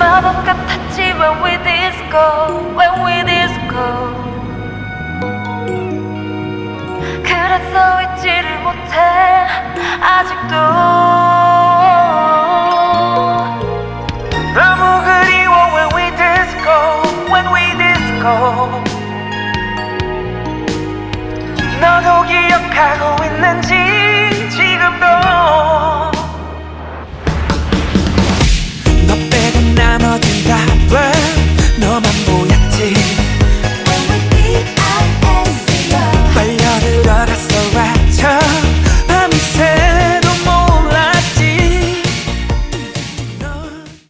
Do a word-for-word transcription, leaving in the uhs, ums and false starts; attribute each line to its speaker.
Speaker 1: 마법 같았지 when we disco, when we disco. 그래서 잊지를 못해 아직도. 너무 그리워 when we disco, when we disco. 너도 기억하고 있는지 지금도.
Speaker 2: 너 빼고 나머진 다 blur. 너만